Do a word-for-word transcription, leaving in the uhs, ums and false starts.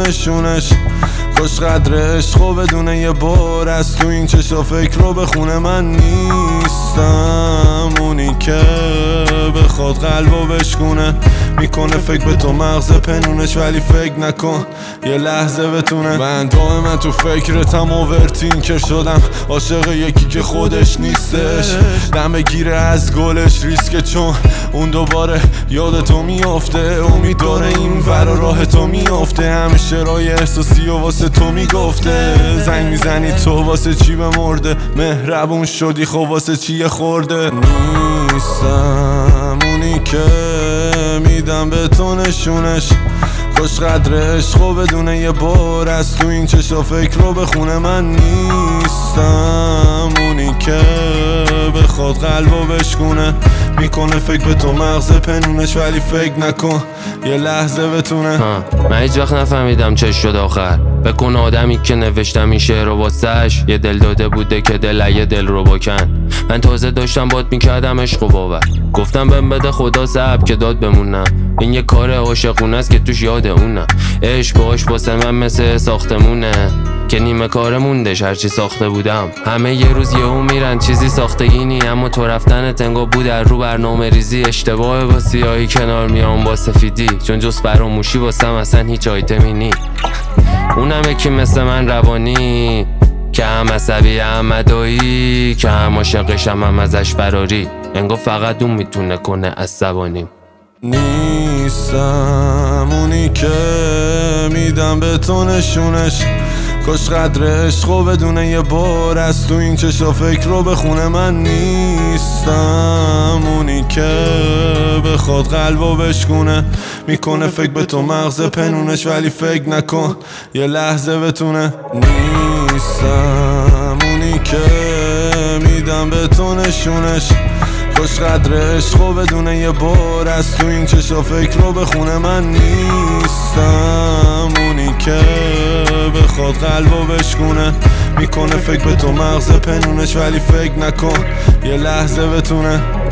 نشونش. خوش قدر عشقو بدونه یه بار از تو این چشا فکر رو بخونه. من نیستم اونی که بخواد قلبو بشکونه. میکنه فکر به تو مغز پنونش ولی فکر نکن یه لحظه بتونه. من دائما تو فکرتم اوورتینکر شدم، عاشق یکی که خودش نیستش. دم گیره از گلش ریسکه چون اون دوباره یاد تو میافته. امید داره این ور راه تو میافته، همیشه رای احساسی و واسه تو میگفته. زنگ میزنی تو واسه چی بمرده، مهربون شدی خب واسه چی یه خورده. نیستم اونی که میدم به تو نشونش. خوش قدر عشقو بدونه یه بار از تو این چشا فکر رو بخونه. من نیستم اونی که بخواد قلبو بشکونه. میکنه فکر به تو مغز پنونش ولی فکر نکن یه لحظه بتونه. من هیچ وقت نفهمیدم چه شد آخر. بکن آدمی که نوشتم این شعر رو واسش یه دل داده بوده که دل اگه دل رو بکن. من تازه داشتم باد میکردم عشق و باور، گفتم بهم بده خدا صبر که داد بمونم. این یه کار عاشقونه است که توش یاد اونم. عشق باش واسه من مثل ساختمونه که نیمه کار موندش هرچی ساخته بودم. همه یه روز یهو میرن چیزی ساختگی نی، اما تو رفتن تنگو بود در رو برنامه ریزی. اشتباه با سیاهی کنار میام با سفیدی، چون جز فراموشی واسم اصلا هیچ آیتمی نی. اونم یکی مثل من روانی که هم عصبی هم مدایی، که هم عاشقشم هم ازش فراری. انگار فقط اون میتونه کنه عصبانیم. نیستم اونی که میدم به تو نشونش. خوش قدر عشقو بدونه یه بار از تو این چشا فکر رو بخونه. من نیستم اونی که بخواد قلبو بشکونه. میکنه فکر به تو مغز پنونش ولی فکر نکن یه لحظه بتونه. نیستم اونی که میدم به تو نشونش. خوش قدر عشقو بدونه یه بار از تو این چشا فکر رو بخونه. من نیستم اونی که بخواد قلبو بشکونه. میکنه فکر به تو مغز پنونش ولی فکر نکن یه لحظه بتونه.